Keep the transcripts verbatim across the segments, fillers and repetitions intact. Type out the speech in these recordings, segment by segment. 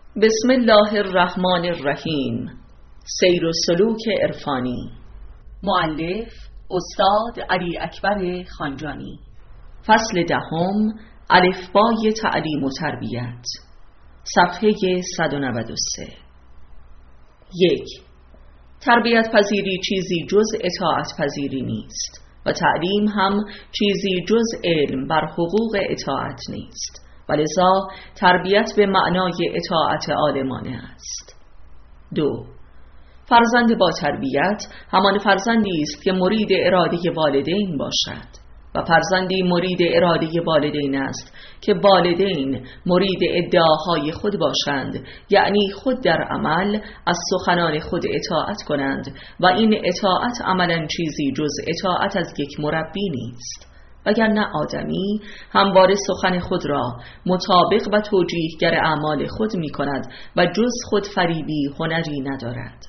بسم الله الرحمن الرحیم. سیر و سلوک عرفانی. مؤلف استاد علی اکبر خانجانی. فصل دهم، الفبای تعلیم و تربیت. صفحه صد و نود و سه. یک. تربیت پذیری چیزی جز اطاعت پذیری نیست و تعلیم هم چیزی جز علم بر حقوق اطاعت نیست، ولذا تربیت به معنای اطاعت عالمانه است. دو. فرزند با تربیت همان فرزندی است که مرید اراده والدین باشد و فرزندی مرید اراده والدین است که والدین مرید ادعاهای خود باشند، یعنی خود در عمل از سخنان خود اطاعت کنند و این اطاعت عملا چیزی جز اطاعت از یک مربی نیست، وگرنه آدمی همواره سخن خود را مطابق و توجیهگر اعمال خود می کند و جز خود فریبی هنری ندارد.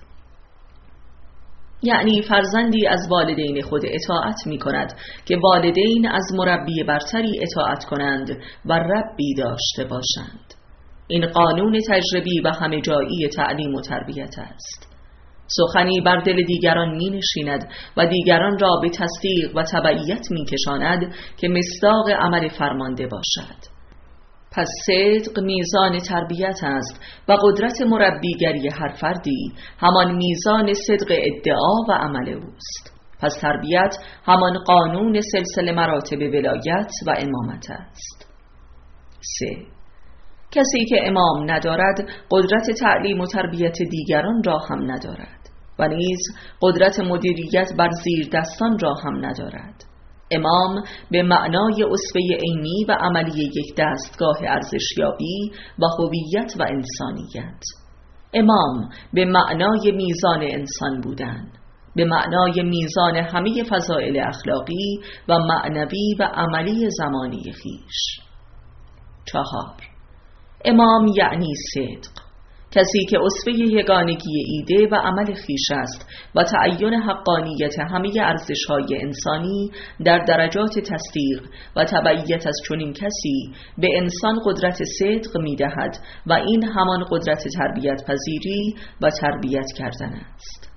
یعنی فرزندی از والدین خود اطاعت می کند که والدین از مربی برتری اطاعت کنند و ربی داشته باشند. این قانون تجربی و همه جایی تعلیم و تربیت است. سخنی بر دل دیگران می نشیند و دیگران را به تصدیق و تبعیت می کشاند که مصداق عمل فرمانده باشد. پس صدق میزان تربیت است و قدرت مربیگری هر فردی همان میزان صدق ادعا و عمل اوست. پس تربیت همان قانون سلسله مراتب ولایت و امامت است. سه. کسی که امام ندارد قدرت تعلیم و تربیت دیگران را هم ندارد و نیز قدرت مدیریت بر زیر دستان را هم ندارد. امام به معنای اسوه عینی و عملی یک دستگاه ارزشیابی و هویت و انسانیت. امام به معنای میزان انسان بودن، به معنای میزان همه فضائل اخلاقی و معنوی و عملی زمانی خویش. چهار. امام یعنی صدق، کسی که اسوه یگانگی ایده و عمل خویش است و تعین حقانیت همه ارزش‌های انسانی در درجات تصدیق و تبعیت از چنین کسی به انسان قدرت صدق می‌دهد و این همان قدرت تربیت پذیری و تربیت کردن است.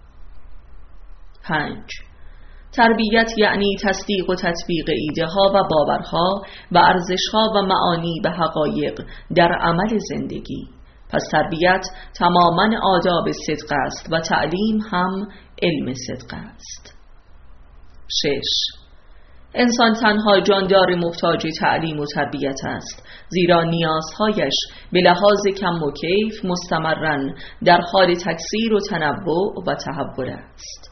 پنج. تربیت یعنی تصدیق و تطبیق ایده ها و باورها و ارزش ها و معانی به حقایق در عمل زندگی. پس تربیت تماما آداب صدق است و تعلیم هم علم صدق است. شش. انسان تنها جاندار محتاج تعلیم و تربیت است، زیرا نیازهایش به لحاظ کم و کیف مستمرن در حال تکثیر و تنوع و تحول است.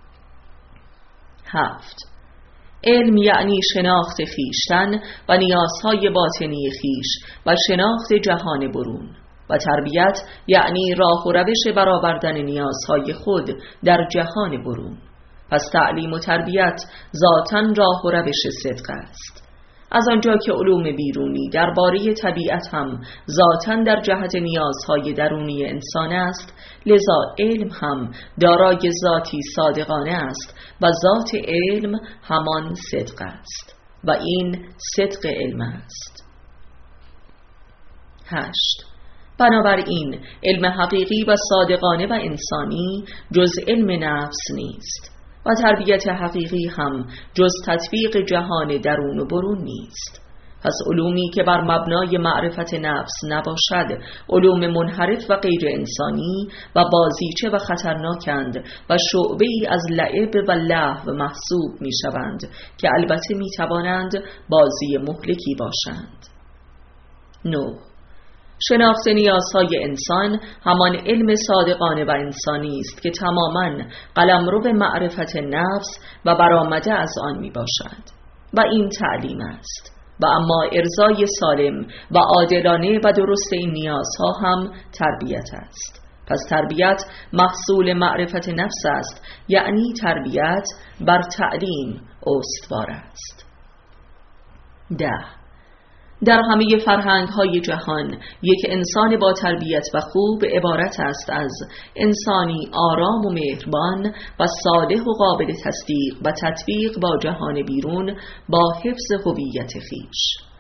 هفت. علم یعنی شناخت خویشتن و نیازهای باطنی خویش و شناخت جهان برون، و تربیت یعنی راه و روش برآوردن نیازهای خود در جهان برون. پس تعلیم و تربیت ذاتاً راه و روش صدق است. از آنجا که علوم بیرونی درباره طبیعت هم ذاتاً در جهت نیازهای درونی انسان است، لذا علم هم دارای ذاتی صادقانه است و ذات علم همان صدق است و این صدق علم است. هشت. بنابراین علم حقیقی و صادقانه و انسانی جز علم نفس نیست و تربیت حقیقی هم جز تطبیق جهان درون و برون نیست. پس علومی که بر مبنای معرفت نفس نباشد علوم منحرف و غیر انسانی و بازیچه و خطرناکند و شعبه ای از لعب و لهو محسوب می شوند که البته می توانند بازی مهلکی باشند. نه. شناخت نیازهای انسان همان علم صادقانه و انسانی است که تماماً قلمرو به معرفت نفس و برآمده از آن می باشد و این تعلیم است. و اما ارضای سالم و عادلانه و درست این نیازها هم تربیت است. پس تربیت محصول معرفت نفس است، یعنی تربیت بر تعلیم استوار است. ده. در همه فرهنگ‌های جهان یک انسان با تربیت و خوب عبارت است از انسانی آرام و مهربان و صالح و قابل تصدیق و تطبیق با جهان بیرون با حفظ هویت خویش.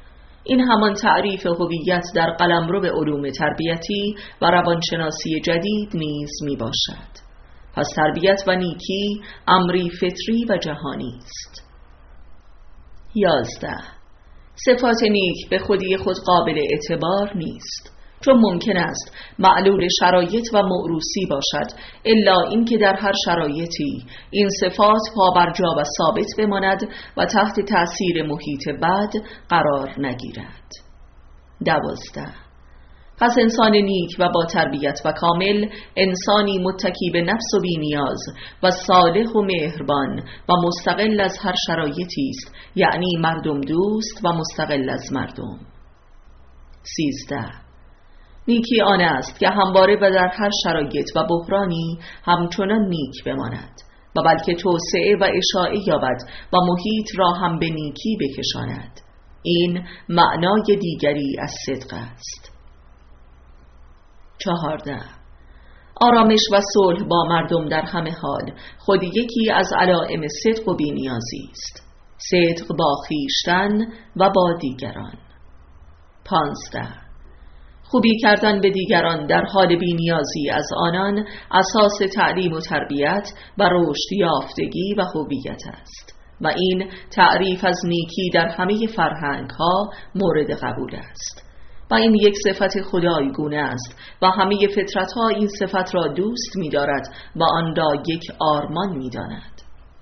این همان تعریف هویت در قلمرو علوم تربیتی و روانشناسی جدید نیز می باشد. پس تربیت و نیکی امری فطری و جهانی است. یازده. صفات نیک به خودی خود قابل اعتبار نیست، چون ممکن است معلول شرایط و موروثی باشد، الا اینکه در هر شرایطی این صفات پابرجا و ثابت بماند و تحت تأثیر محیط بد قرار نگیرد. دوازده. پس انسان نیک و با تربیت و کامل انسانی متکی به نفس و بی نیاز و صالح و مهربان و مستقل از هر شرایطی است، یعنی مردم دوست و مستقل از مردم. سیزده. نیکی آن است که همواره و در هر شرایط و بحرانی همچنان نیک بماند و بلکه توسعه و اشاعه یابد و محیط را هم به نیکی بکشاند. این معنای دیگری از صدق است. چهارده. آرامش و صلح با مردم در همه حال خود یکی از علائم صدق و بی‌نیازی است. صدق با خویشتن و با دیگران. پانزده. خوبی کردن به دیگران در حال بی‌نیازی از آنان اساس تعلیم و تربیت و رشد یافتگی و هویت است و این تعریف از نیکی در همه فرهنگ‌ها مورد قبول است و این یک صفت خدایگونه است و همه فطرت‌ها این صفت را دوست می‌دارد و آن را یک آرمان می‌داند.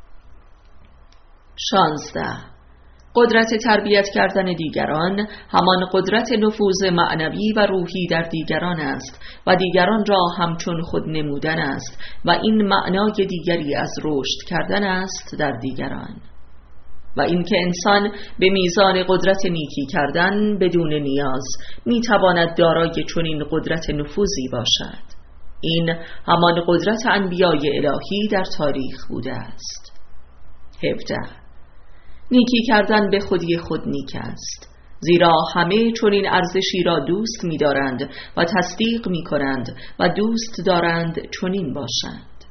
شانزده. قدرت تربیت کردن دیگران همان قدرت نفوذ معنوی و روحی در دیگران است و دیگران را همچون خود نمودن است و این معنای دیگری از رشد کردن است در دیگران و اینکه انسان به میزان قدرت نیکی کردن بدون نیاز میتواند دارای چنین قدرت نفوذی باشد. این همان قدرت انبیای الهی در تاریخ بوده است. هفده. نیکی کردن به خودی خود نیک است، زیرا همه چنین ارزشی را دوست می‌دارند و تصدیق می‌کنند و دوست دارند چنین باشند.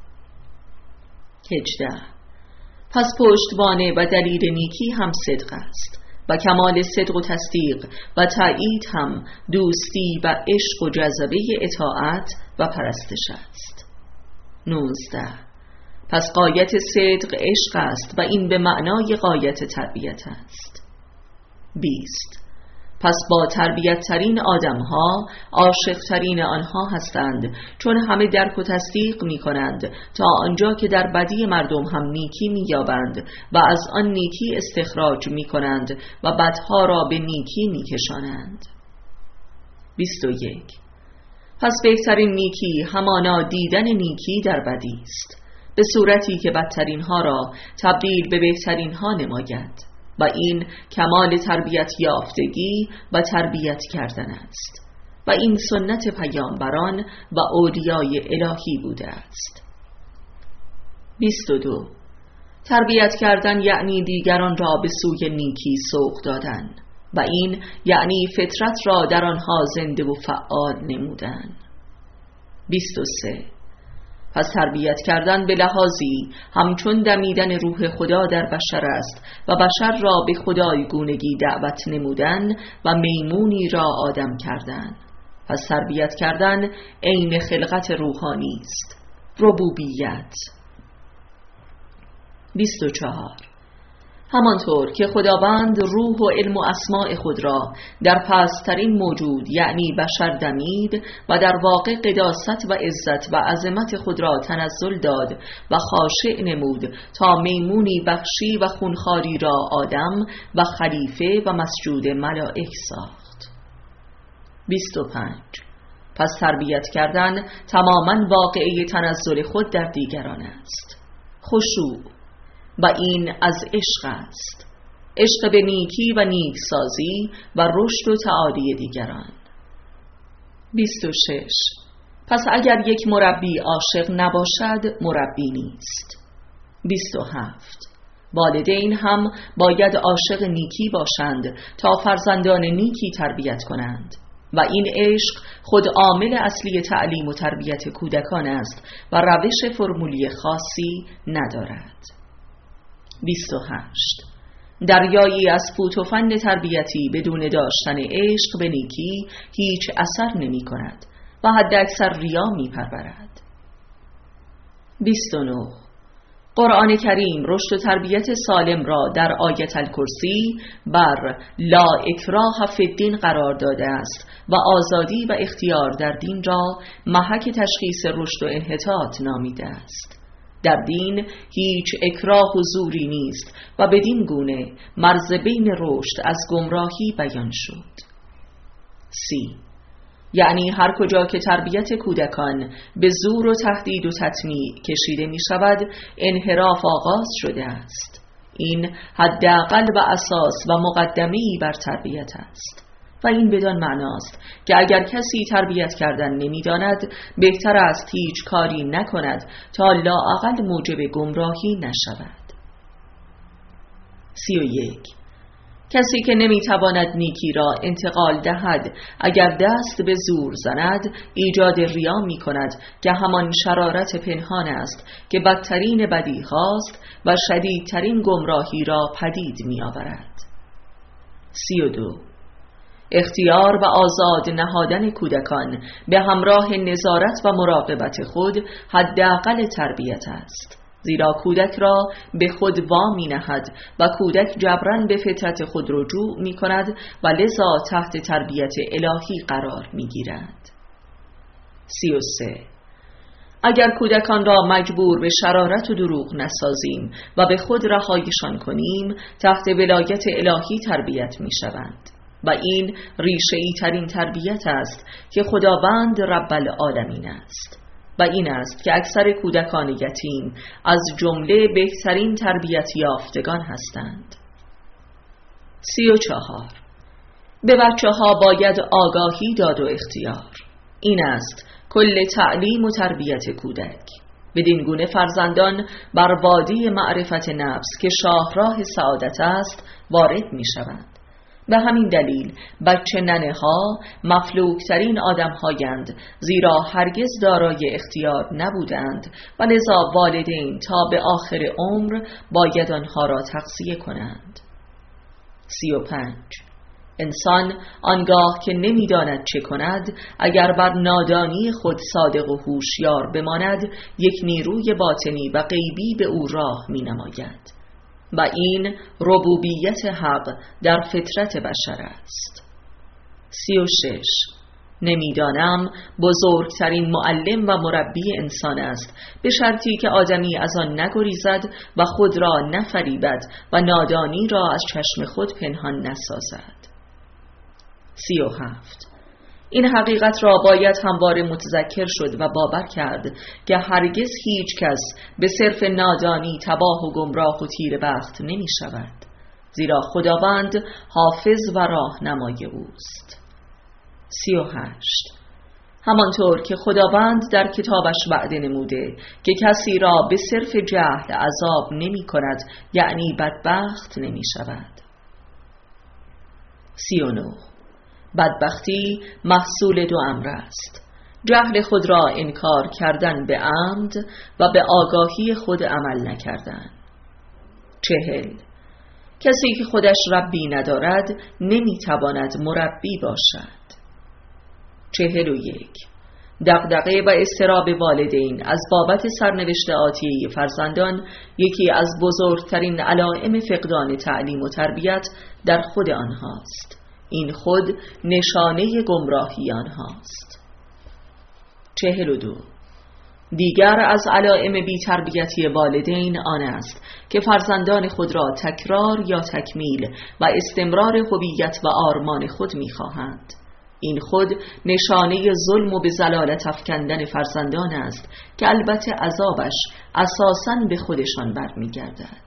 هجده. پس پشتوانه و دلیل نیکی هم صدق است و کمال صدق و تصدیق و تأیید هم دوستی و عشق و جذبه اطاعت و پرستش است. نوزده. پس غایت صدق عشق است و این به معنای غایت تربیت است. بیست. پس با تربیت ترین آدم ها عاشق ترین آنها هستند، چون همه درک و تصدیق می کنند تا آنجا که در بدی مردم هم نیکی می یابند و از آن نیکی استخراج می کنند و بدها را به نیکی می کشانند. بیست و یک. پس بهترین نیکی همانا دیدن نیکی در بدی است، به صورتی که بدترین ها را تبدیل به بهترین ها نماید و این کمال تربیت یافتگی و تربیت کردن است و این سنت پیامبران و اولیای الهی بوده است. بیست و دو. تربیت کردن یعنی دیگران را به سوی نیکی سوق دادن و این یعنی فطرت را در آنها زنده و فعال نمودن. بیست و سه. پس تربیت کردن به لحاظی همچون دمیدن روح خدا در بشر است و بشر را به خدایگونگی دعوت نمودن و میمونی را آدم کردن. پس تربیت کردن عین خلقت روحانی است، ربوبیت. بیست و چهار. همانطور که خداوند روح و علم و اسماء خود را در پسترین موجود یعنی بشر دمید و در واقع قداست و عزت و عظمت خود را تنزل داد و خاشع نمود تا میمونی بخشی و خونخواری را آدم و خلیفه و مسجود ملائک ساخت. بیست و پنج. پس تربیت کردن تماما واقعه تنزل خود در دیگران است، خشوع، و این از عشق است، عشق به نیکی و نیک سازی و رشد و تعالی دیگران. بیست و شش. پس اگر یک مربی عاشق نباشد مربی نیست. بیست و هفت. والدین هم باید عاشق نیکی باشند تا فرزندان نیکی تربیت کنند و این عشق خود عامل اصلی تعلیم و تربیت کودکان است و روش فرمولی خاصی ندارد. بیست و هشت. دریایی از فوت و فن تربیتی بدون داشتن عشق به نیکی هیچ اثر نمی کند و حد اکثر ریا می پرورد. بیست و نه. قرآن کریم رشد و تربیت سالم را در آیت الکرسی بر لا اکراه فی الدین قرار داده است و آزادی و اختیار در دین را محک تشخیص رشد و انحطاط نامیده است. در دین هیچ اکراه و زوری نیست و بدین گونه مرز بین رشد از گمراهی بیان شد. سی. یعنی هر کجا که تربیت کودکان به زور و تهدید و تطمیع کشیده می شود انحراف آغاز شده است. این حداقل و اساس و مقدمه‌ای بر تربیت است و این بدان معناست که اگر کسی تربیت کردن نمی‌داند بهتر است هیچ کاری نکند تا لااقل موجب گمراهی نشود. سی و یک. کسی که نمیتواند نیکی را انتقال دهد اگر دست به زور زند ایجاد ریا می کند که همان شرارت پنهان است که بدترین بدی هاست و شدیدترین گمراهی را پدید می آورد. سی و دو. اختیار و آزاد نهادن کودکان به همراه نظارت و مراقبت خود حداقل تربیت است، زیرا کودک را به خود وامی نهد و کودک جبران به فطرت خود رجوع می کند و لذا تحت تربیت الهی قرار می گیرد. سی و سه. اگر کودکان را مجبور به شرارت و دروغ نسازیم و به خود رهایشان کنیم تحت ولایت الهی تربیت می شوند و این ریشه‌ای ترین تربیت است که خداوند رب العالمین است و این است که اکثر کودکان یتیم از جمله بهترین تربیت یافتگان هستند. سی و چهار. به بچه ها باید آگاهی داد و اختیار. این است کل تعلیم و تربیت کودک. بدین گونه فرزندان بر وادی معرفت نفس که شاهراه سعادت است وارد می شوند. به همین دلیل بچه ننه ها مفلوکترین آدم هایند، زیرا هرگز دارای اختیار نبودند و لذا والدین تا به آخر عمر باید آنها را تغذیه کنند. سی و پنج. انسان آنگاه که نمیداند چه کند اگر بر نادانی خود صادق و هوشیار بماند یک نیروی باطنی و غیبی به او راه می نماید و این ربوبیت حق در فطرت بشر است. سی و شش. نمیدانم بزرگترین معلم و مربی انسان است به شرطی که آدمی از آن نگریزد و خود را نفریبد و نادانی را از چشم خود پنهان نسازد. سی و هفت. این حقیقت را باید همواره متذکر شد و باور کرد که هرگز هیچ کس به صرف نادانی تباه و گمراه و تیر بخت نمی شود، زیرا خداوند حافظ و راهنمای اوست. سی و هشت. همانطور که خداوند در کتابش وعده نموده که کسی را به صرف جهل عذاب نمی کند، یعنی بدبخت نمی شود. سی و نه. بدبختی محصول دو امر است: جهل خود را انکار کردن به عمد و به آگاهی خود عمل نکردن. چهل. کسی که خودش ربی ندارد نمیتواند مربی باشد. چهل و یک. دغدغه و اضطراب والدین از بابت سرنوشت آتیه فرزندان یکی از بزرگترین علائم فقدان تعلیم و تربیت در خود آنهاست. این خود نشانه گمراهی آنهاست. چهل و دو. دیگر از علائم بی تربیتی والدین آن است که فرزندان خود را تکرار یا تکمیل و استمرار هویت و آرمان خود می‌خواهند. این خود نشانه ظلم و به ضلالت افکندن فرزندان است که البته عذابش اساساً به خودشان برمیگردد.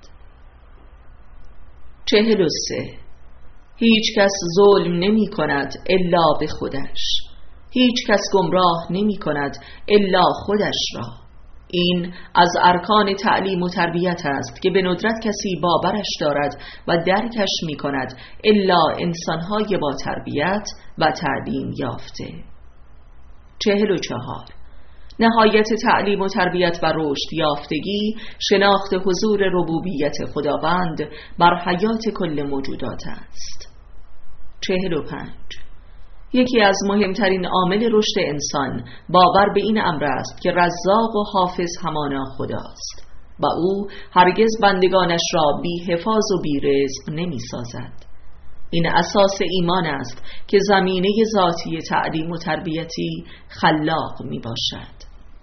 چهل و سه. هیچ کس ظلم نمی کند الا به خودش. هیچ کس گمراه نمی کند الا خودش را. این از ارکان تعلیم و تربیت است که به ندرت کسی باورش دارد و درکش می کند الا انسانهای با تربیت و تعلیم یافته. چهل و چهار. نهایت تعلیم و تربیت و رشد یافتگی شناخت حضور ربوبیت خداوند بر حیات کل موجودات است. چهل و پنج. یکی از مهمترین عامل رشد انسان باور به این امر است که رزاق و حافظ همانا خداست و او هرگز بندگانش را بی حفاظ و بی رزق نمی سازد. این اساس ایمان است که زمینه ذاتی تعلیم و تربیتی خلاق می باشد.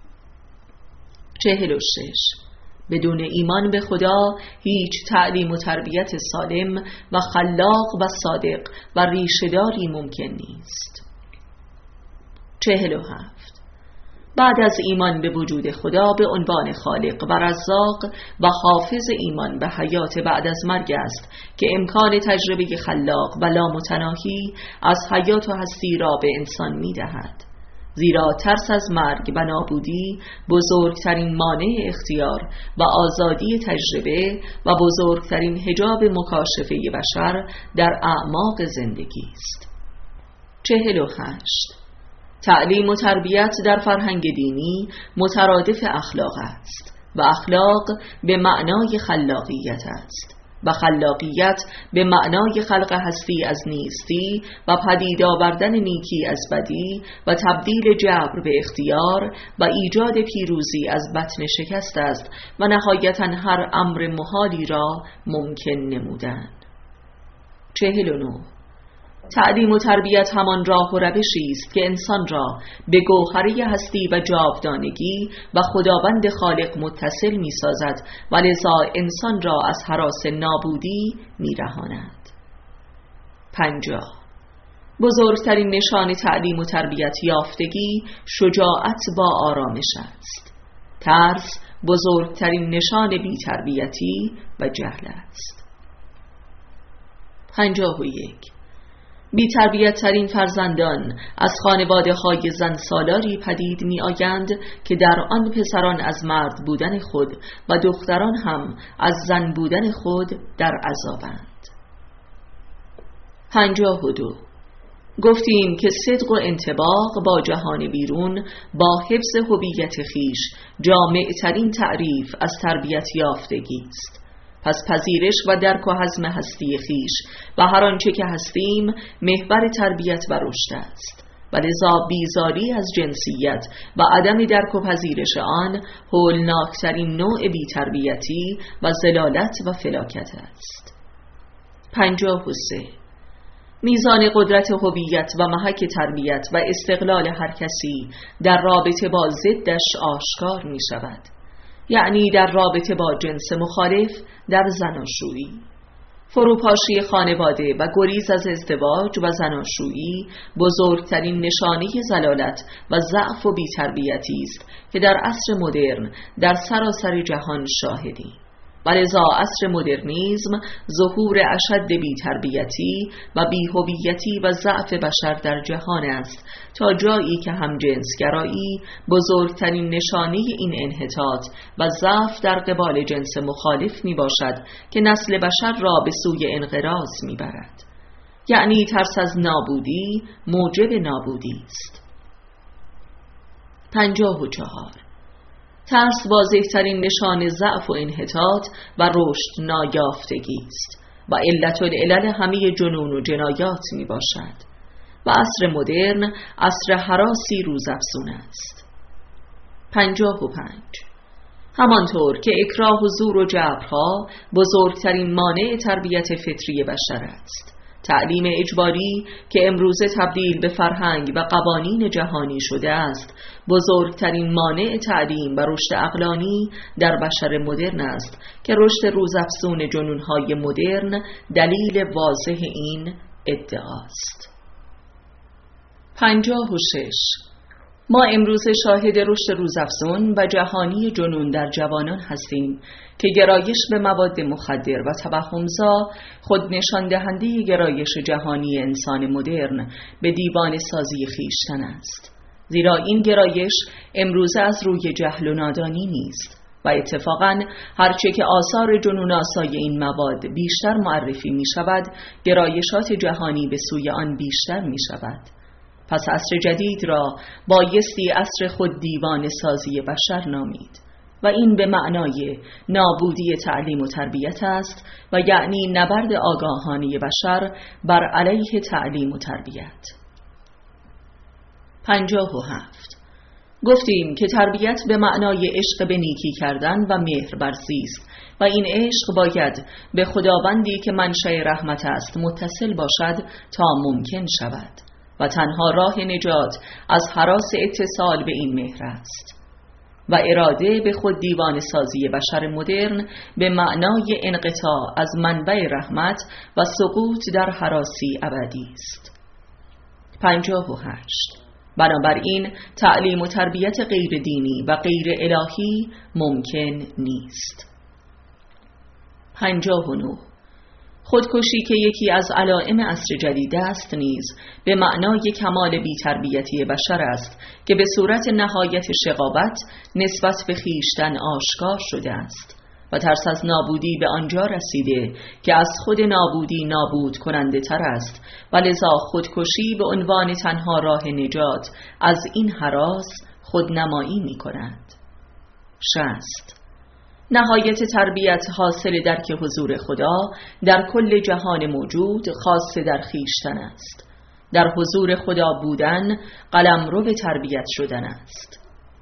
چهل و شش. بدون ایمان به خدا هیچ تعلیم و تربیت سالم و خلاق و صادق و ریشه‌داری ممکن نیست. چهل و هفت. بعد از ایمان به وجود خدا به عنوان خالق و رزاق و حافظ ایمان به حیات بعد از مرگ است که امکان تجربه خلاق و لامتناهی از حیات و هستی را به انسان می دهد. زیرا ترس از مرگ و نابودی بزرگترین مانع اختیار و آزادی تجربه و بزرگترین حجاب مکاشفه بشر در اعماق زندگی است. چهل و هشت. تعلیم و تربیت در فرهنگ دینی مترادف اخلاق است و اخلاق به معنای خلاقیت است و خلاقیت به معنای خلق هستی از نیستی و پدید آوردن نیکی از بدی و تبدیل جبر به اختیار و ایجاد پیروزی از بطن شکست است و نهایتاً هر امر محالی را ممکن نمودن. چهل و نه. تعلیم و تربیت همان راه و روشی است که انسان را به گوهره هستی و جاودانگی و خداوند خالق متصل می سازد و لذا انسان را از هراس نابودی می رهاند. پنجاه. بزرگترین نشان تعلیم و تربیت یافتگی شجاعت با آرامش است. ترس بزرگترین نشان بی تربیتی و جهل است. پنجاه و یک. بی تربیت ترین فرزندان از خانواده های زن سالاری پدید می آیند که در آن پسران از مرد بودن خود و دختران هم از زن بودن خود در عذابند. پنجاه و دو. گفتیم که صدق و انطباق با جهان بیرون با حفظ هویت خیش جامع ترین تعریف از تربیت یافتگی است. پس پذیرش و درک و هضم هستی خیش و هر آنچه که هستیم محور تربیت و رشد است و لذا بیزاری از جنسیت و عدم درک و پذیرش آن هولناکترین نوع بی‌تربیتی و ضلالت و فلاکت است. پنجاه و سه. میزان قدرت هویت و محک تربیت و استقلال هر کسی در رابطه با ضدش آشکار می شود، یعنی در رابطه با جنس مخالف در زناشویی. فروپاشی خانواده و گریز از ازدواج و زناشویی بزرگترین نشانه ضلالت و ضعف و بی‌تربیتی است که در عصر مدرن در سراسر جهان شاهدیم. و لذا عصر مدرنیزم ظهور اشد بی‌تربیتی و بی‌هویتی و ضعف بشر در جهان است، تا جایی که همجنسگرایی بزرگترین نشانه این انحطاط و ضعف در قبال جنس مخالف می باشد که نسل بشر را به سوی انقراض می برد، یعنی ترس از نابودی موجب نابودی است. پنجاه و چهار. ترس واضح‌ترین نشان ضعف و انحطاط و رشد نایافتگی است و علت العلل همه جنون و جنایات می باشد و عصر مدرن عصر هراسی روزافزون است. پنجاه و پنج. همانطور که اکراه و زور و جبرها بزرگترین مانع تربیت فطری بشر است، تعلیم اجباری که امروزه تبدیل به فرهنگ و قوانین جهانی شده است بزرگترین مانع تعلیم و رشد عقلانی در بشر مدرن است که رشد روزافزون جنونهای مدرن دلیل واضح این ادعاست. پنجاه و شش. ما امروز شاهد رشد روزافزون و جهانی جنون در جوانان هستیم که گرایش به مواد مخدر و توهمزا خود نشان دهنده گرایش جهانی انسان مدرن به دیوانه سازی خویشتن است، زیرا این گرایش امروزه از روی جهل و نادانی نیست و اتفاقاً هرچه که آثار جنون آسای این مواد بیشتر معرفی می شود، گرایشات جهانی به سوی آن بیشتر می شود پس عصر جدید را بایستی عصر خود دیوانه سازی بشر نامید و این به معنای نابودی تعلیم و تربیت است و یعنی نبرد آگاهانه بشر بر علیه تعلیم و تربیت. پنجاه و هفت. گفتیم که تربیت به معنای عشق به نیکی کردن و مهر بر زیست و این عشق باید به خداوندی که منشأ رحمت است متصل باشد تا ممکن شود و تنها راه نجات از هراس اتصال به این مهر است و اراده به خود دیوانه سازی بشر مدرن به معنای انقطاع از منبع رحمت و سقوط در هراسی ابدی است. پنجاه و هشت. بنابراین تعلیم و تربیت غیر دینی و غیر الهی ممکن نیست. پنجاه و نه. خودکشی که یکی از علائم عصر جدید است نیز به معنای کمال بی‌تربیتی بشر است که به صورت نهایت شقاوت نسبت به خویشتن آشکار شده است و ترس از نابودی به آنجا رسیده که از خود نابودی نابود کننده تر است و لذا خودکشی به عنوان تنها راه نجات از این هراس خودنمایی می کند. شصت. نهایت تربیت حاصل درک حضور خدا در کل جهان موجود خاص در خویشتن است. در حضور خدا بودن قلمرو به تربیت شدن است.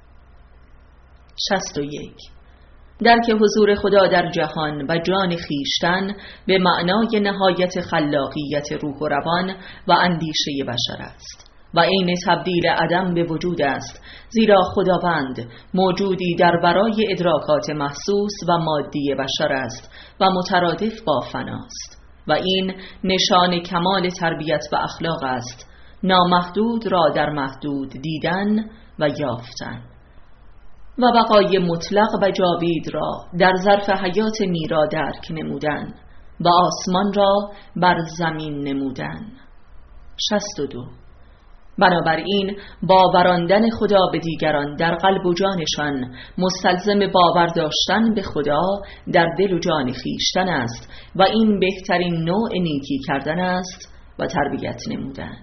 شصت و یک. درک حضور خدا در جهان و جان خویشتن به معنای نهایت خلاقیت روح و روان و اندیشه بشر است و عین تبدیل عدم به وجود است، زیرا خداوند موجودی در برای ادراکات محسوس و مادی بشر است و مترادف با فناست و این نشان کمال تربیت و اخلاق است، نامحدود را در محدود دیدن و یافتن و بقای مطلق و جاوید را در ظرف حیات میرا درک نمودن و آسمان را بر زمین نمودن. شصت و دو. بنابراین باوراندن خدا به دیگران در قلب و جانشان مستلزم باور داشتن به خدا در دل و جان خویشتن است و این بهترین نوع نیکی کردن است و تربیت نمودن.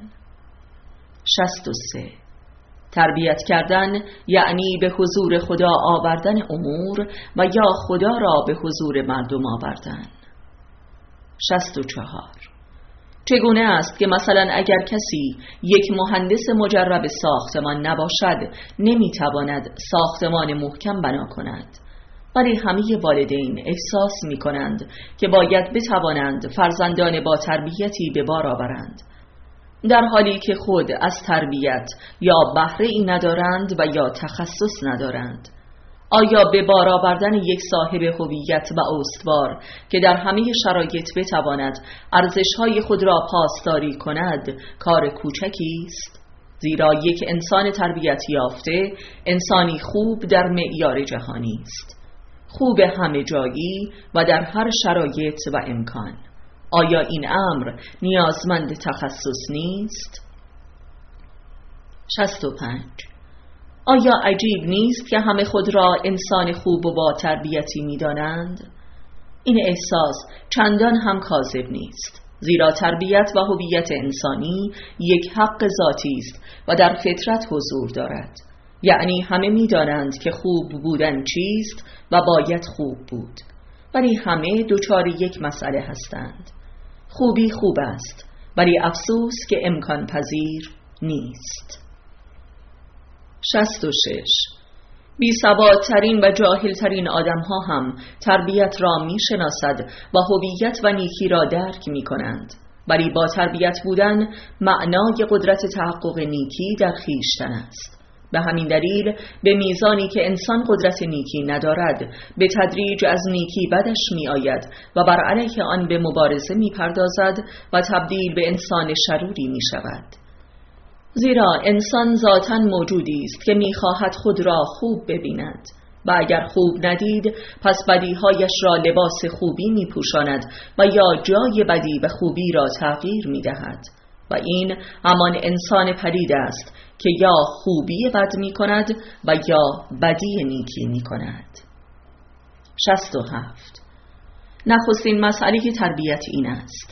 شصت و سه. تربیت کردن یعنی به حضور خدا آوردن امور و یا خدا را به حضور مردم آوردن. شصت و چهار. چگونه است که مثلا اگر کسی یک مهندس مجرب ساختمان نباشد نمیتواند ساختمان محکم بنا کند، ولی همه والدین احساس می کنند که باید بتوانند فرزندان با تربیتی به بار آورند، در حالی که خود از تربیت یا بهره ای ندارند و یا تخصص ندارند. آیا به بار آوردن یک صاحب هویت و استوار که در همه شرایط بتواند ارزش‌های خود را پاسداری کند کار کوچکی است؟ زیرا یک انسان تربیت یافته انسانی خوب در معیار جهانی است، خوب همه جایی و در هر شرایط و امکان. آیا این امر نیازمند تخصص نیست؟ شصت و پنج. آیا عجیب نیست که همه خود را انسان خوب و با تربیتی می دانند؟ این احساس چندان هم کاذب نیست، زیرا تربیت و هویت انسانی یک حق ذاتی است و در فطرت حضور دارد. یعنی همه می دانند که خوب بودن چیست و باید خوب بود، ولی همه دچار یک مسئله هستند: خوبی خوب است، ولی افسوس که امکان پذیر نیست. شصت و شش. بی سوادترین و جاهلترین آدم ها هم تربیت را می شناسد و هویت و نیکی را درک می کنند، ولی با تربیت بودن معنای قدرت تحقق نیکی در خویشتن است. به همین دلیل به میزانی که انسان قدرت نیکی ندارد به تدریج از نیکی بدش می آید و بر علیه آن به مبارزه می پردازد و تبدیل به انسان شروری می شود. زیرا انسان ذاتاً موجودی است که می خواهد خود را خوب ببیند و اگر خوب ندید پس بدیهایش را لباس خوبی می پوشاند و یا جای بدی به خوبی را تغییر می دهد و این همان انسان پلید است که یا خوبی بد می کند و یا بدی نیکی می کند. شصت و هفت. نخستین مسئله تربیت این است: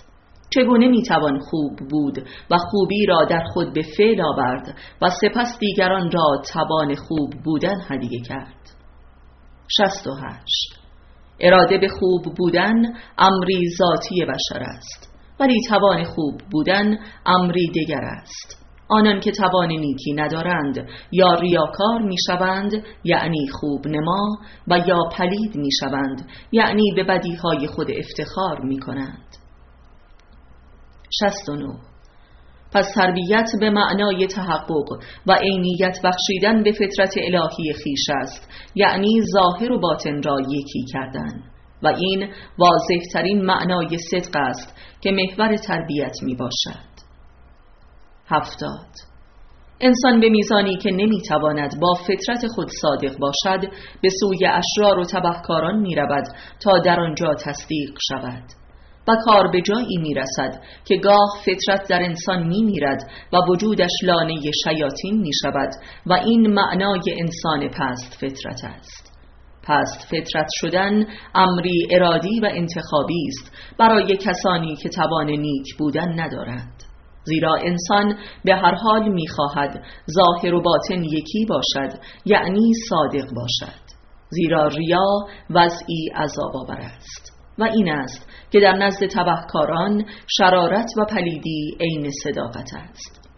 چگونه میتوان خوب بود و خوبی را در خود به فعل آورد و سپس دیگران را توان خوب بودن هدیه کرد؟ شصت و هشت. اراده به خوب بودن امری ذاتی بشر است، ولی توان خوب بودن امری دیگر است. آنان که توان نیکی ندارند یا ریاکار میشوند یعنی خوب نما، و یا پلید میشوند یعنی به بدیهای خود افتخار میکنند. شصت و نه. پس تربیت به معنای تحقق و عینیت بخشیدن به فطرت الهی خویش است، یعنی ظاهر و باطن را یکی کردن، و این واضح ترین معنای صدق است که محور تربیت می باشد. هفتاد. انسان به میزانی که نمی تواند با فطرت خود صادق باشد به سوی اشرار و تبهکاران می رود تا در آنجا تصدیق شود، و کار به جایی می رسد که گاه فطرت در انسان می میرد و وجودش لانه شیاطین می شود، و این معنای انسان پست فطرت است. پست فطرت شدن امری ارادی و انتخابی است برای کسانی که توان نیک بودن ندارند، زیرا انسان به هر حال می خواهد ظاهر و باطن یکی باشد، یعنی صادق باشد، زیرا ریا وضعی عذاب‌آور است، و این است که در نزد تبهکاران شرارت و پلیدی عین صداقت است.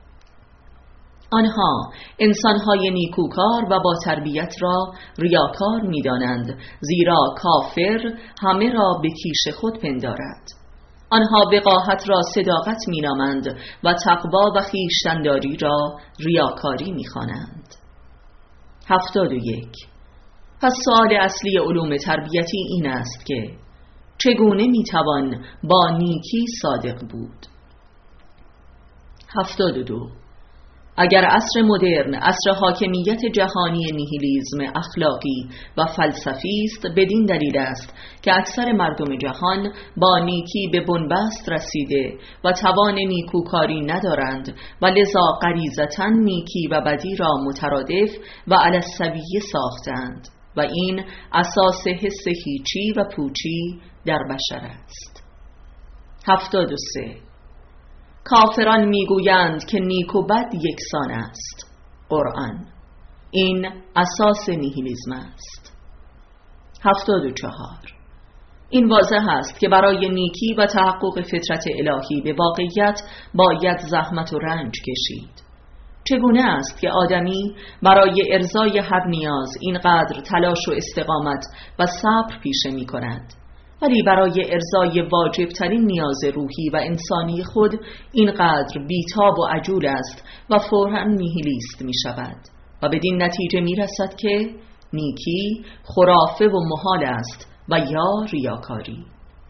آنها انسانهای نیکوکار و با تربیت را ریاکار می دانند، زیرا کافر همه را به کیش خود پندارد. آنها وقاحت را صداقت می نامند و تقوا و خویشتن‌داری را ریاکاری می خوانند. هفتاد و یک. پس سؤال اصلی علوم تربیتی این است که چگونه می توان با نیکی صادق بود؟ هفتاد و دو. اگر عصر مدرن عصر حاکمیت جهانی نیهیلیسم اخلاقی و فلسفی است، بدین دلیل است که اکثر مردم جهان با نیکی به بنبست رسیده و توان نیکوکاری ندارند و لذا غریزتاً نیکی و بدی را مترادف و علی السویه ساختند، و این اساس حس هیچی و پوچی در بشر است. هفتاد و سه. کافران میگویند که نیک و بد یکسان است. قرآن. این اساس نیهیلیسم است. هفتاد و چهار. این واضح است که برای نیکی و تحقق فطرت الهی به واقعیت باید زحمت و رنج کشید. چگونه است که آدمی برای ارضای هر نیاز اینقدر تلاش و استقامت و صبر پیشه می کند، ولی برای ارضای واجب ترین نیاز روحی و انسانی خود اینقدر بیتاب و عجول است و فوراً نیهیلیست می شود و بدین نتیجه می رسد که نیکی خرافه و محال است و یا ریاکاری.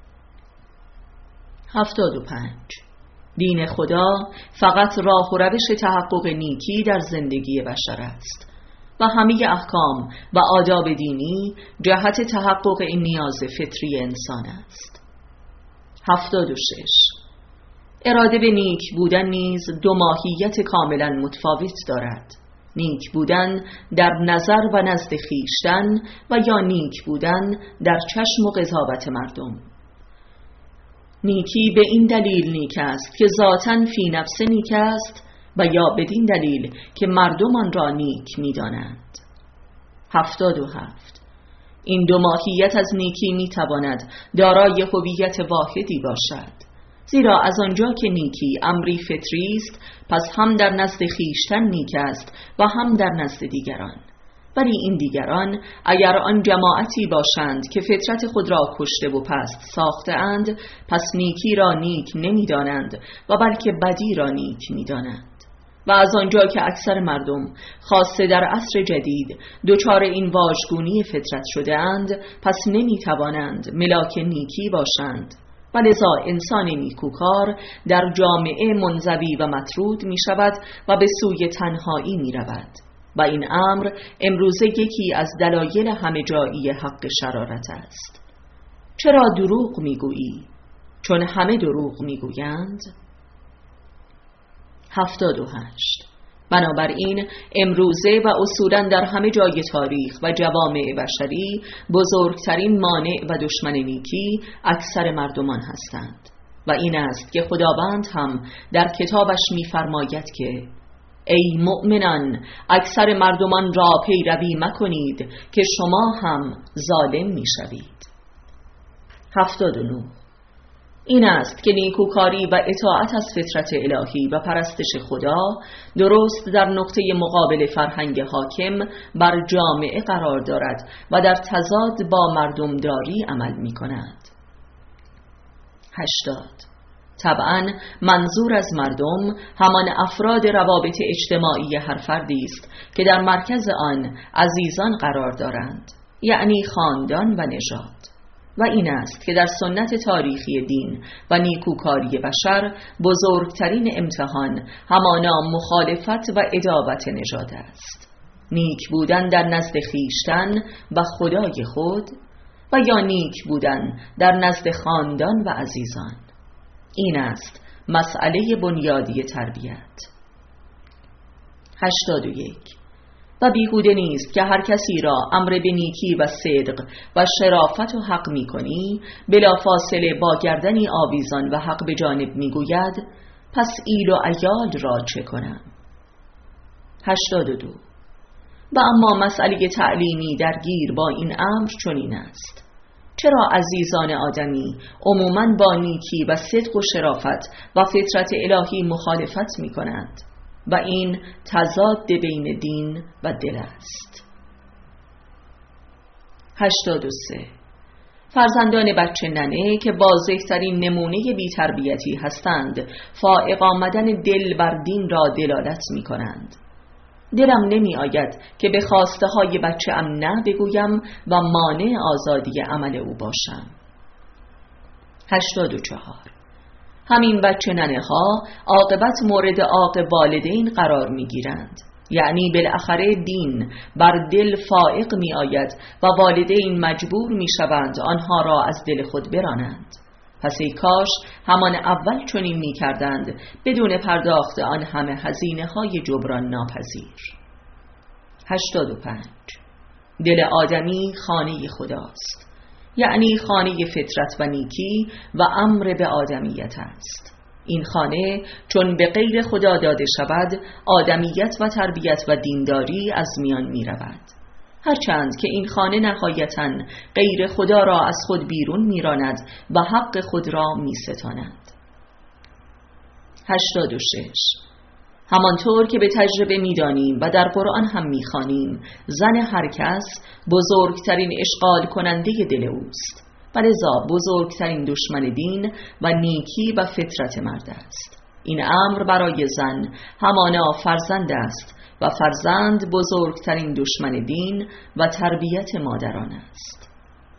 هفتاد و پنج. دین خدا فقط راه و روش تحقق نیکی در زندگی بشر است و همه احکام و آداب دینی جهت تحقق این نیاز فطری انسان است. هفتاد و شش. اراده به نیک بودن نیز دو ماهیت کاملا متفاوت دارد: نیک بودن در نظر و نزد خویشتن و یا نیک بودن در چشم و قضاوت مردم. نیکی به این دلیل نیک است که ذاتاً فی نفس نیک است و یا بدین دلیل که مردم آن را نیک می دانند. هفتاد و هفت. این دو ماهیت از نیکی می تواند دارای هویت واحدی باشد، زیرا از آنجا که نیکی امری فطری است، پس هم در نزد خویشتن نیک است و هم در نزد دیگران. ولی این دیگران اگر آن جماعتی باشند که فطرت خود را کشته و پست ساخته اند، پس نیکی را نیک نمی دانند و بلکه بدی را نیک می دانند. و از آنجا که اکثر مردم خاصه در عصر جدید دچار این واژگونی فطرت شده اند، پس نمی توانند ملاک نیکی باشند و لذا انسان نیکوکار در جامعه منزوی و مطرود می شود و به سوی تنهایی می رود. و این امر امروزه یکی از دلایل همه جایی حق شرارت است. چرا دروغ میگویی؟ چون همه دروغ میگویند. هفتاد و هشت. بنابراین امروزه و اصولاً در همه جای تاریخ و جوامع بشری بزرگترین مانع و دشمن نیکی اکثر مردمان هستند، و این است که خداوند هم در کتابش می‌فرماید که ای مؤمنان اکثر مردمان را پیروی مکنید که شما هم ظالم می‌شوید. هفتاد و نه. این است که نیکوکاری و اطاعت از فطرت الهی و پرستش خدا درست در نقطه مقابل فرهنگ حاکم بر جامعه قرار دارد و در تضاد با مردمداری عمل می کند. هشتاد. طبعاً منظور از مردم همان افراد روابط اجتماعی هر فردی است که در مرکز آن عزیزان قرار دارند، یعنی خاندان و نژاد. و این است که در سنت تاریخی دین و نیکوکاری بشر بزرگترین امتحان همانا مخالفت و ادابت نژاد است، نیک بودن در نزد خویشتن و خدای خود و یا نیک بودن در نزد خاندان و عزیزان. این است مسئله بنیادی تربیت. هشتاد و یک. و بیهوده نیست که هر کسی را امر به نیکی و صدق و شرافت و حق می کنی بلافاصله با گردنی آویزان و حق به جانب می گوید پس ایل و عیال را چه کنم؟ هشتاد و دو. و اما مسئله تعلیمی درگیر با این امر چنین است: چرا عزیزان آدمی عموماً با نیکی و صدق و شرافت و فطرت الهی مخالفت می کنند؟ و این تضاد بین دین و دل است. هشتاد و سه. فرزندان بچه ننه که واضح‌ترین نمونه بی‌تربیتی هستند فائق آمدن دل بر دین را دلالت می کنند. دلم نمی آید که به خواسته های بچه ام نه بگویم و مانع آزادی عمل او باشم. هشتاد و چهار. همین بچه ننه ها عاقبت مورد عاق والدین قرار می گیرند، یعنی بالاخره دین بر دل فائق می آید و والدین مجبور می شوند آنها را از دل خود برانند. پس ای کاش همان اول چنین می کردند بدون پرداخت آن همه هزینه های جبران ناپذیر. هشتاد و پنج. دل آدمی خانه خداست، یعنی خانه فطرت و نیکی و امر به آدمیت است. این خانه چون به غیر خدا داده شود آدمیت و تربیت و دینداری از میان می رود، هرچند که این خانه نهایتاً غیر خدا را از خود بیرون می راند و حق خود را می ستاند. هشتاد و شش. همانطور که به تجربه می دانیم و در قرآن هم می خوانیم، زن هر کس بزرگترین اشغال کننده دل اوست، ولذا بزرگترین دشمن دین و نیکی و فطرت مرد است. این امر برای زن همانا فرزند است و فرزند بزرگترین دشمن دین و تربیت مادران است.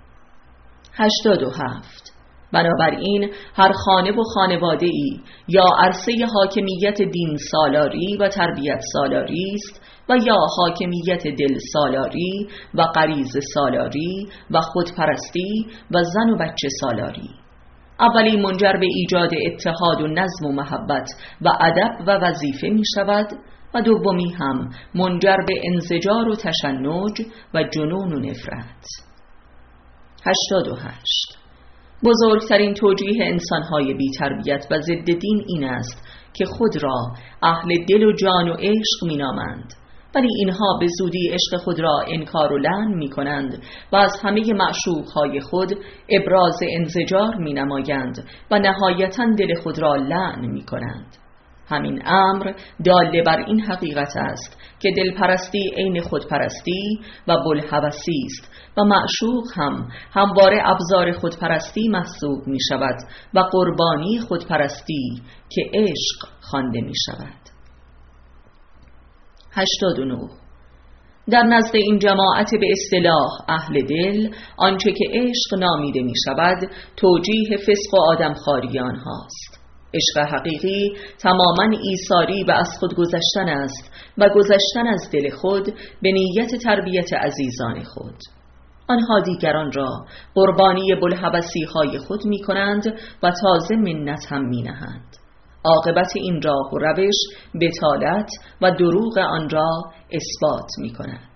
هشتاد و هفت. بنابراین هر خانه و خانواده ای یا عرصه حاکمیت دین سالاری و تربیت سالاری است و یا حاکمیت دل سالاری و غریزه سالاری و خودپرستی و زن و بچه سالاری. اولی منجر به ایجاد اتحاد و نظم و محبت و ادب و وظیفه می شود و دومی هم منجر به انزجار و تشنج و جنون و نفرت. هشتاد و هشت. بزرگترین توجیه انسانهای بی تربیت و ضد دین این است که خود را اهل دل و جان و عشق می نامند، ولی اینها به زودی عشق خود را انکار و لعن می کنند و از همه معشوقهای خود ابراز انزجار می نمایند و نهایتاً دل خود را لعن می کنند. همین امر دال بر این حقیقت است که دلپرستی عین خودپرستی و بوالهوسی است و معشوق هم همواره ابزار خودپرستی محسوب می شود و قربانی خودپرستی که عشق خوانده می شود. هشتاد و نه. در نزد این جماعت به اصطلاح اهل دل آنچه که عشق نامیده می شود توجیه فسق و آدمخواری آنهاست. عشق حقیقی تماماً ایثاری و از خود گذشتن است و گذشتن از دل خود به نیت تربیت عزیزان خود. آنها دیگران را قربانی بوالهوسی های خود می کنند و تازه منت هم می نهند. عاقبت این راه و روش بطالت و دروغ آن را اثبات می کند.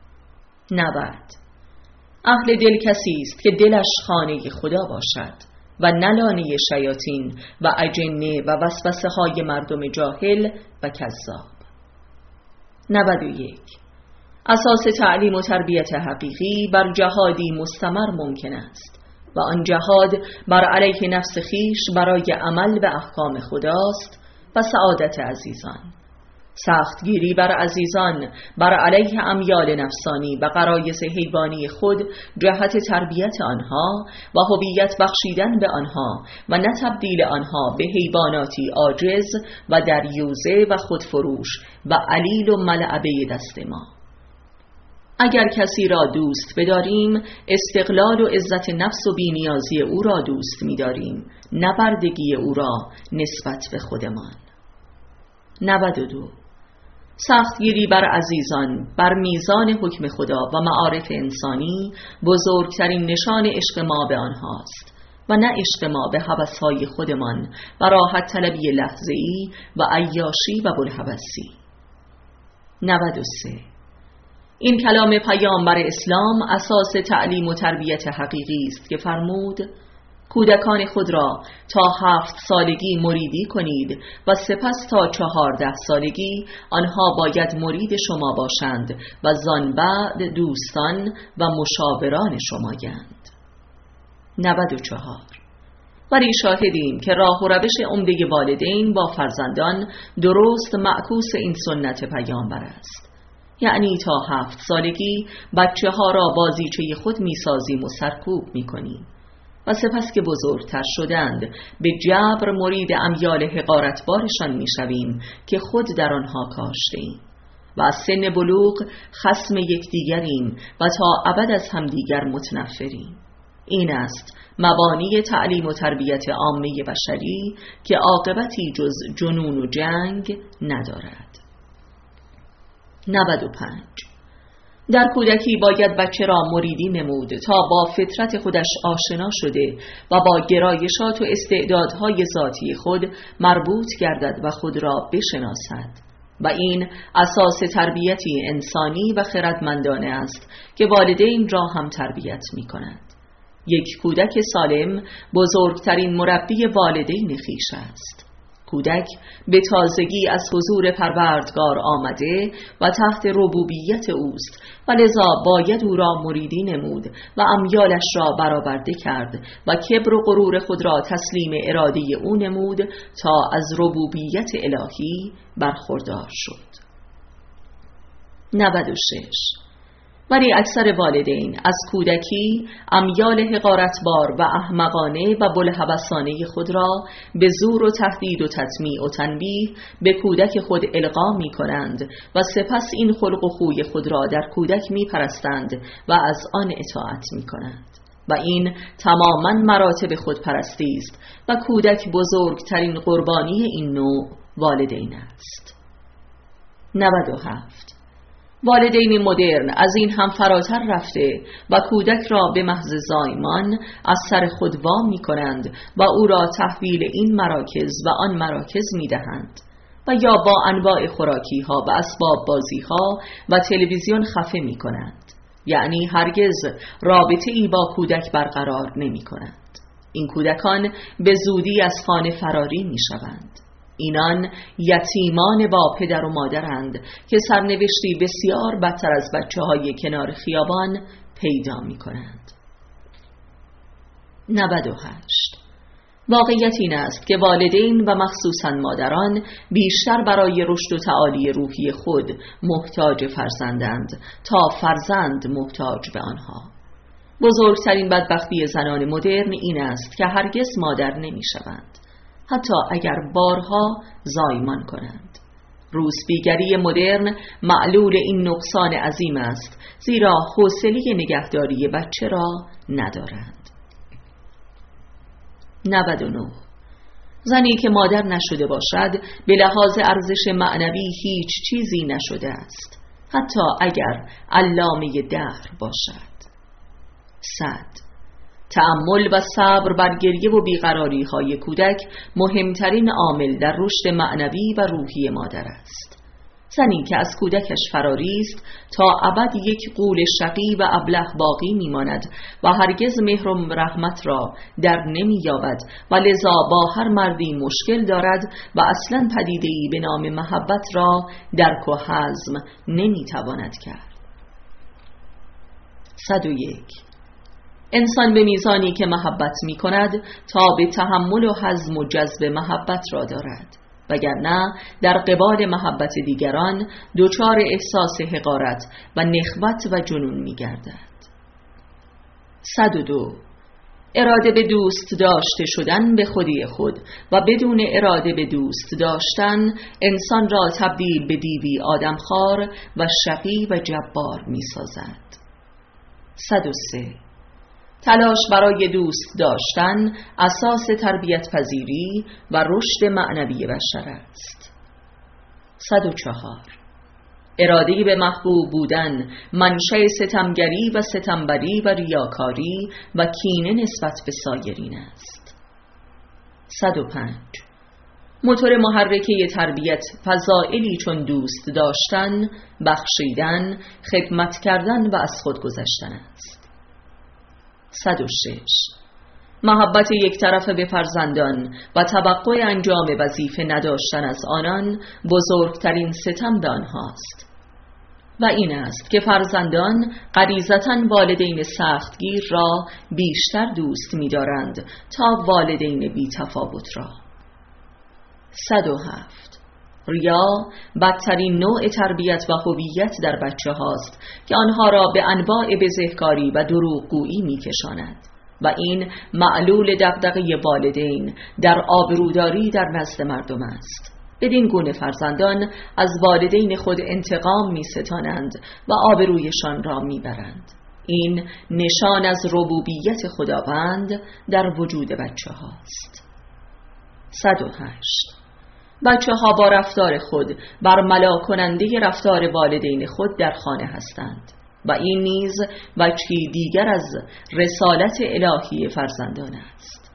نود. اهل دل کسی است که دلش خانه خدا باشد، و نه لانه شیاطین و اجنه و وسوسه های مردم جاهل و کذاب. نود و یک. اساس تعلیم و تربیت حقیقی بر جهادی مستمر ممکن است و آن جهاد بر علیه نفس خیش برای عمل به احکام خداست و سعادت عزیزان. سختگیری بر عزیزان بر علیه امیال نفسانی و غرایز حیوانی خود جهت تربیت آنها و هویت بخشیدن به آنها و نه تبدیل آنها به حیواناتی عاجز و دریوزه و خودفروش و علیل و ملعبه دست ما. اگر کسی را دوست بداریم، استقلال و عزت نفس و بی‌نیازی او را دوست می‌داریم، نه بردگی او را نسبت به خودمان. نود و دو. سختگیری بر عزیزان بر میزان حکم خدا و معارف انسانی بزرگترین نشان عشق ما به آنهاست و نه عشق ما به هوس‌های خودمان و راحت طلبی لحظه‌ای و عیاشی و بوالهوسی. نود و سه. این کلام پیامبر اسلام اساس تعلیم و تربیت حقیقی است که فرمود: کودکان خود را تا هفت سالگی مریدی کنید و سپس تا چهارده سالگی آنها باید مرید شما باشند و زان بعد دوستان و مشاوران شمایند. نود و چهار. ولی شاهدیم که راه و روش عمده والدین با فرزندان درست معکوس این سنت پیامبر است. یعنی تا هفت سالگی بچه ها را بازیچه خود می سازیم و سرکوب می کنیم و سپس که بزرگتر شدند به جبر مرید امیال حقارتبارشان می شویم که خود در آنها کاشتیم و از سن بلوغ خصم یکدیگریم و تا ابد از همدیگر متنفریم. این است مبانی تعلیم و تربیت عامه بشری که عاقبتی جز جنون و جنگ ندارد. نود و پنج. در کودکی باید بچه را مریدی نمود تا با فطرت خودش آشنا شده و با گرایشات و استعدادهای ذاتی خود مربوط گردد و خود را بشناسد و این اساس تربیتی انسانی و خردمندانه است که والدین را هم تربیت می کند. یک کودک سالم بزرگترین مربی والدین خویش است. کودک به تازگی از حضور پروردگار آمده و تحت ربوبیت اوست و لذا باید او را مریدی نمود و امیالش را برآورده کرد و کبر و غرور خود را تسلیم اراده او نمود تا از ربوبیت الهی برخوردار شد. نود و شش. ولی اکثر والدین از کودکی امیال حقارتبار و احمقانه و بوالهوسانه خود را به زور و تهدید و تطمیع و تنبیه به کودک خود القا می کنند و سپس این خلق و خوی خود را در کودک می پرستند و از آن اطاعت می کنند و این تماما مراتب خودپرستی است و کودک بزرگترین قربانی این نوع والدین است. نود و هفت. والدین مدرن از این هم فراتر رفته و کودک را به محض زایمان از سر خود وام می کنند و او را تحویل این مراکز و آن مراکز می دهند و یا با انواع خوراکی ها و اسباب بازی ها و تلویزیون خفه می کنند. یعنی هرگز رابطه ای با کودک برقرار نمی کنند. این کودکان به زودی از خانه فراری می شوند. اینان یتیمان با پدر و مادرند که سرنوشتی بسیار بدتر از بچه های کنار خیابان پیدا می کنند. نود و هشت. واقعیت این است که والدین و مخصوصاً مادران بیشتر برای رشد و تعالی روحی خود محتاج فرزندند تا فرزند محتاج به آنها. بزرگترین بدبختی زنان مدرن این است که هرگز مادر نمی شوند، حتی اگر بارها زایمان کنند. روسبیگری مدرن معلول این نقصان عظیم است، زیرا حوصله نگهداری بچه را ندارند. نود و نه. زنی که مادر نشده باشد به لحاظ ارزش معنوی هیچ چیزی نشده است، حتی اگر علامه دهر باشد. صد. تأمل و صبر بر گریه و بیقراری های کودک مهمترین عامل در رشد معنوی و روحی مادر است. زنی که از کودکش فراریست تا ابد یک غول شقی و ابله باقی میماند و هرگز مهر و رحمت را در نمییابد و لذا با هر مردی مشکل دارد و اصلا پدیده‌ای به نام محبت را درک و هضم نمیتواند کرد. صد و یک. انسان به میزانی که محبت میکند تا به تحمل و هضم و جذب محبت را دارد، وگرنه در قبال محبت دیگران دچار احساس حقارت و نخوت و جنون می‌گردد. صد و دو. اراده به دوست داشته شدن به خودی خود و بدون اراده به دوست داشتن انسان را تبدیل به دیوی آدمخوار و شقی و جبار می‌سازد. صد و سه. تلاش برای دوست داشتن اساس تربیت پذیری و رشد معنوی بشر است. صد و چهار. اراده به محبوب بودن منشأ ستمگری و ستمبری و ریاکاری و کینه نسبت به سایرین است. صد و پنج. موتور محرکه تربیت فضائلی چون دوست داشتن، بخشیدن، خدمت کردن و از خود گذشتن است. صد و شش. محبت یک طرفه به فرزندان و توقع انجام وظیفه نداشتن از آنان بزرگترین ستم به آنهاست و این است که فرزندان غریزتاً والدین سختگیر را بیشتر دوست می‌دارند تا والدین بی تفاوت را. صد و هفت. ریا بدترین نوع تربیت و هویت در بچه هاست که آنها را به انواع بزهکاری و دروغگویی می‌کشاند و این معلول دغدغه والدین در آبروداری در نزد مردم است. بدین گونه فرزندان از والدین خود انتقام می‌ستانند و آبرویشان را می‌برند. این نشان از ربوبیت خداوند در وجود بچه هاست. صد و هشت. بچه ها با رفتار خود برملا کننده رفتار والدین خود در خانه هستند و این نیز وجهی دیگر از رسالت الهی فرزندان است.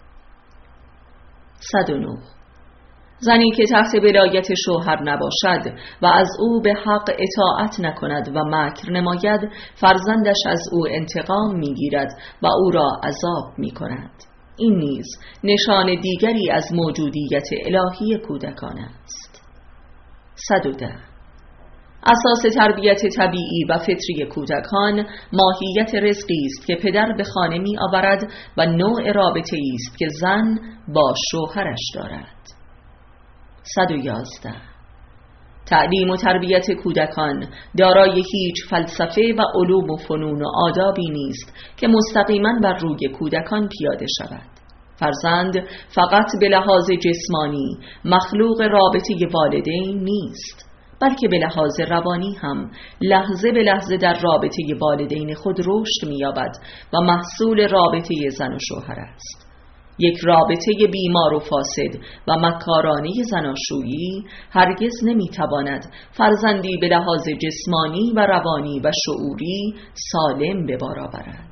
صد و نه. زنی که تحت ولایت شوهر نباشد و از او به حق اطاعت نکند و مکر نماید، فرزندش از او انتقام میگیرد و او را عذاب میکند. این نیز نشان دیگری از موجودیت الهی کودکان است. صد و ده. اساس تربیت طبیعی و فطری کودکان ماهیت رزقی است که پدر به خانه می آورد و نوع رابطه است که زن با شوهرش دارد. صد و یازده. تعلیم و تربیت کودکان دارای هیچ فلسفه و علوم و فنون و آدابی نیست که مستقیما بر روی کودکان پیاده شود. فرزند فقط به لحاظ جسمانی مخلوق رابطه والدین نیست، بلکه به لحاظ روانی هم لحظه به لحظه در رابطه والدین خود رشد می‌یابد و محصول رابطه زن و شوهر است. یک رابطه بیمار و فاسد و مکارانه زناشویی هرگز نمیتواند فرزندی به لحاظ جسمانی و روانی و شعوری سالم به بار آورد.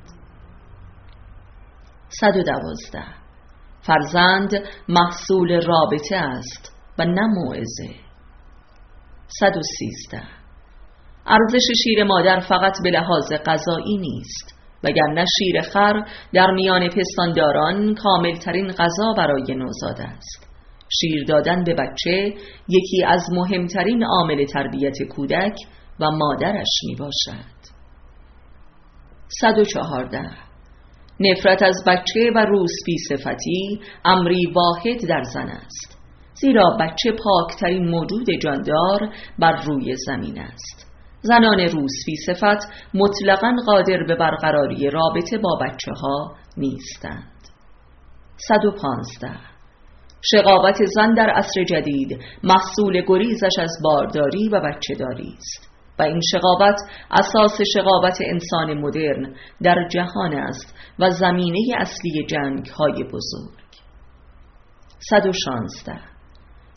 صد و دوازده. فرزند محصول رابطه است و نه موعظه. صد و سیزده. ارزش شیر مادر فقط به لحاظ غذایی نیست، وگرنه شیر خر در میان پستانداران کاملترین غذا برای نوزاد است. شیر دادن به بچه یکی از مهمترین عامل تربیت کودک و مادرش می باشد. صد و چهارده. نفرت از بچه و روسپی صفتی امری واحد در زن است، زیرا بچه پاکترین موجود جاندار بر روی زمین است. زنان روسپی صفت مطلقاً قادر به برقراری رابطه با بچه ها نیستند. صد و پانزده. شقاوت زن در عصر جدید محصول گریزش از بارداری و بچه داری است و این شقاوت اساس شقاوت انسان مدرن در جهان است و زمینه اصلی جنگ های بزرگ. صد و شانزده.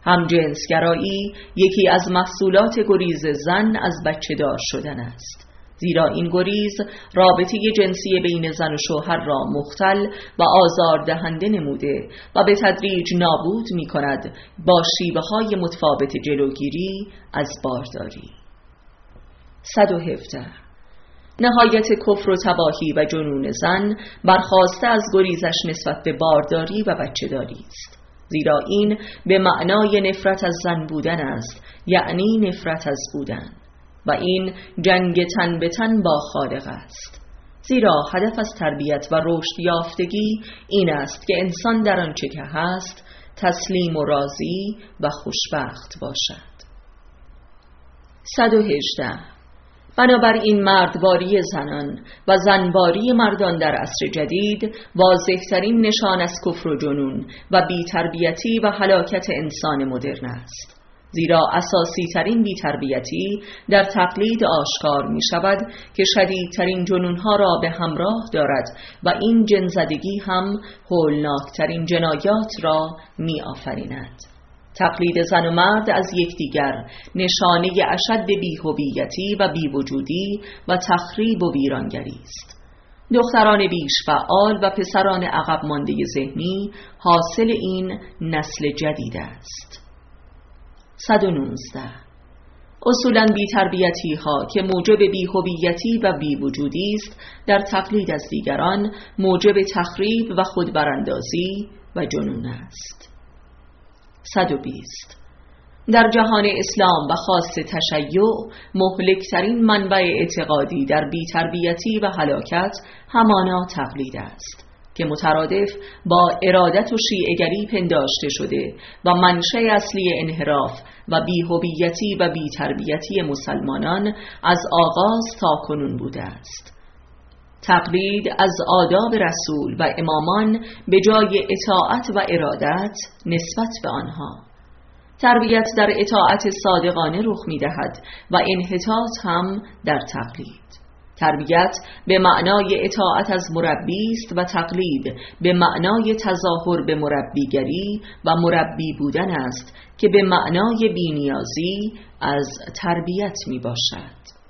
همجنسگرایی یکی از محصولات گریز زن از بچه دار شدن است زیرا این گریز رابطه جنسی بین زن و شوهر را مختل و آزاردهنده نموده و به تدریج نابود می کند با شیوه های متفاوت جلوگیری از بارداری. صد و هفده. نهایت کفر و تباهی و جنون زن برخاسته از گریزش نسبت به بارداری و بچه‌داری است، زیرا این به معنای نفرت از زن بودن است، یعنی نفرت از بودن، و این جنگ تن به تن با خالق است. زیرا هدف از تربیت و رشد یافتگی این است که انسان در آنچه که هست تسلیم و راضی و خوشبخت باشد. صد و هجده. بنابراین مردباری زنان و زنباری مردان در عصر جدید واضح‌ترین نشان از کفر و جنون و بی‌تربیتی و هلاکت انسان مدرن است، زیرا اساسی ترین بی‌تربیتی در تقلید آشکار می شود که شدیدترین جنونها را به همراه دارد و این جن‌زدگی هم هولناکترین جنایات را می آفریند. تقلید زن و مرد از یکدیگر نشانه اشد بی‌هویتی و بی‌وجودی و تخریب و ویرانگری است. دختران بیش فعال و پسران عقب مانده ذهنی حاصل این نسل جدید است. صد و نوزده. اصولاً بی‌تربیتی ها که موجب بی‌هویتی و بی‌وجودی است در تقلید از دیگران موجب تخریب و خودبراندازی و جنون است. صد و بیست. در جهان اسلام و خاص تشیع مهلکترین منبع اعتقادی در بی‌تربیتی و هلاکت همانا تقلید است که مترادف با ارادت و شیعه‌گری پنداشته شده و منشأ اصلی انحراف و بی‌هویتی و بی‌تربیتی مسلمانان از آغاز تا کنون بوده است. تقلید از آداب رسول و امامان به جای اطاعت و ارادت نسبت به آنها. تربیت در اطاعت صادقانه رخ می دهد و انحطاط هم در تقلید. تربیت به معنای اطاعت از مربی است و تقلید به معنای تظاهر به مربیگری و مربی بودن است که به معنای بی‌نیازی از تربیت می باشد.